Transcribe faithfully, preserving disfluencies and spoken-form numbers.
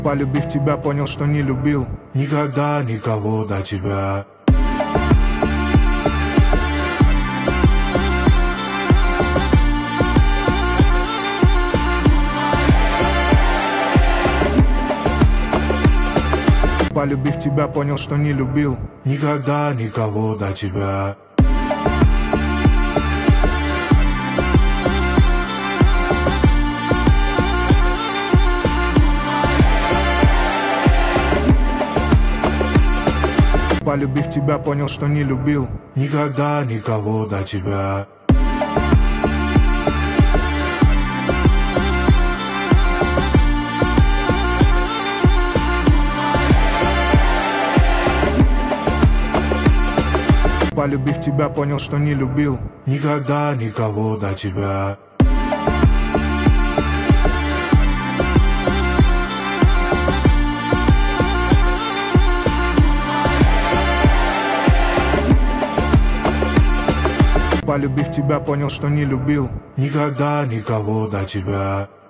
Полюбив тебя, понял, что не любил никогда никого до тебя. Полюбив тебя, понял, что не любил никогда никого до тебя. Полюбив тебя, понял, что не любил никогда никого до тебя. Полюбив тебя, понял, что не любил никогда никого до тебя. Полюбив тебя, понял, что не любил никогда никого до тебя.